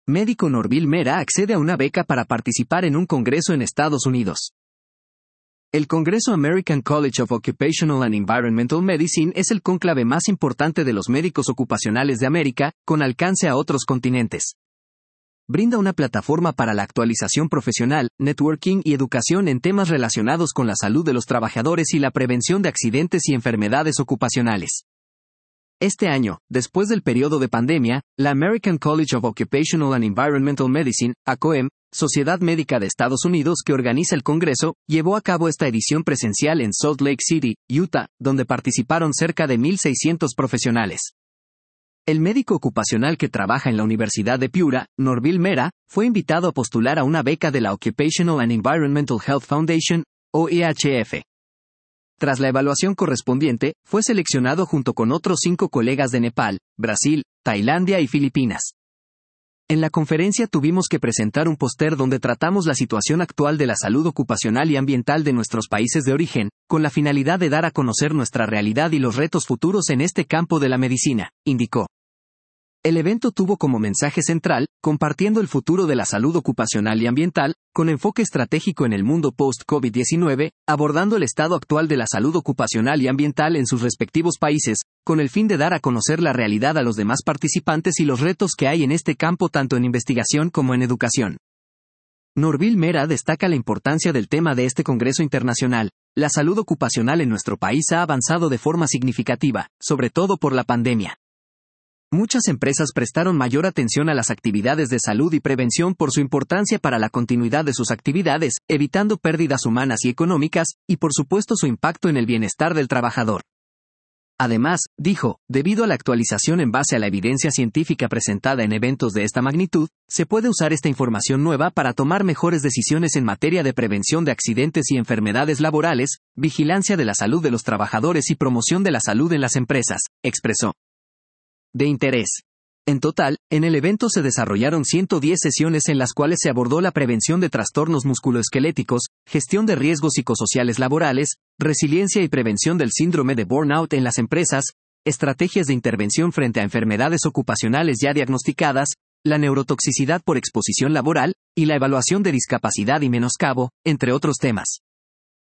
Médico Norville Mera accede a una beca para participar en un congreso en Estados Unidos. El Congreso American College of Occupational and Environmental Medicine es el cónclave más importante de los médicos ocupacionales de América, con alcance a otros continentes. Brinda una plataforma para la actualización profesional, networking y educación en temas relacionados con la salud de los trabajadores y la prevención de accidentes y enfermedades ocupacionales. Este año, después del periodo de pandemia, la American College of Occupational and Environmental Medicine, ACOEM, Sociedad Médica de Estados Unidos que organiza el Congreso, llevó a cabo esta edición presencial en Salt Lake City, Utah, donde participaron cerca de 1,600 profesionales. El médico ocupacional que trabaja en la Universidad de Piura, Norville Mera, fue invitado a postular a una beca de la Occupational and Environmental Health Foundation, OEHF. Tras la evaluación correspondiente, fue seleccionado junto con otros 5 colegas de Nepal, Brasil, Tailandia y Filipinas. En la conferencia tuvimos que presentar un póster donde tratamos la situación actual de la salud ocupacional y ambiental de nuestros países de origen, con la finalidad de dar a conocer nuestra realidad y los retos futuros en este campo de la medicina, indicó. El evento tuvo como mensaje central, compartiendo el futuro de la salud ocupacional y ambiental, con enfoque estratégico en el mundo post-COVID-19, abordando el estado actual de la salud ocupacional y ambiental en sus respectivos países, con el fin de dar a conocer la realidad a los demás participantes y los retos que hay en este campo tanto en investigación como en educación. Norville Mera destaca la importancia del tema de este Congreso Internacional. La salud ocupacional en nuestro país ha avanzado de forma significativa, sobre todo por la pandemia. Muchas empresas prestaron mayor atención a las actividades de salud y prevención por su importancia para la continuidad de sus actividades, evitando pérdidas humanas y económicas, y por supuesto su impacto en el bienestar del trabajador. Además, dijo, debido a la actualización en base a la evidencia científica presentada en eventos de esta magnitud, se puede usar esta información nueva para tomar mejores decisiones en materia de prevención de accidentes y enfermedades laborales, vigilancia de la salud de los trabajadores y promoción de la salud en las empresas, expresó. De interés. En total, en el evento se desarrollaron 110 sesiones en las cuales se abordó la prevención de trastornos musculoesqueléticos, gestión de riesgos psicosociales laborales, resiliencia y prevención del síndrome de burnout en las empresas, estrategias de intervención frente a enfermedades ocupacionales ya diagnosticadas, la neurotoxicidad por exposición laboral, y la evaluación de discapacidad y menoscabo, entre otros temas.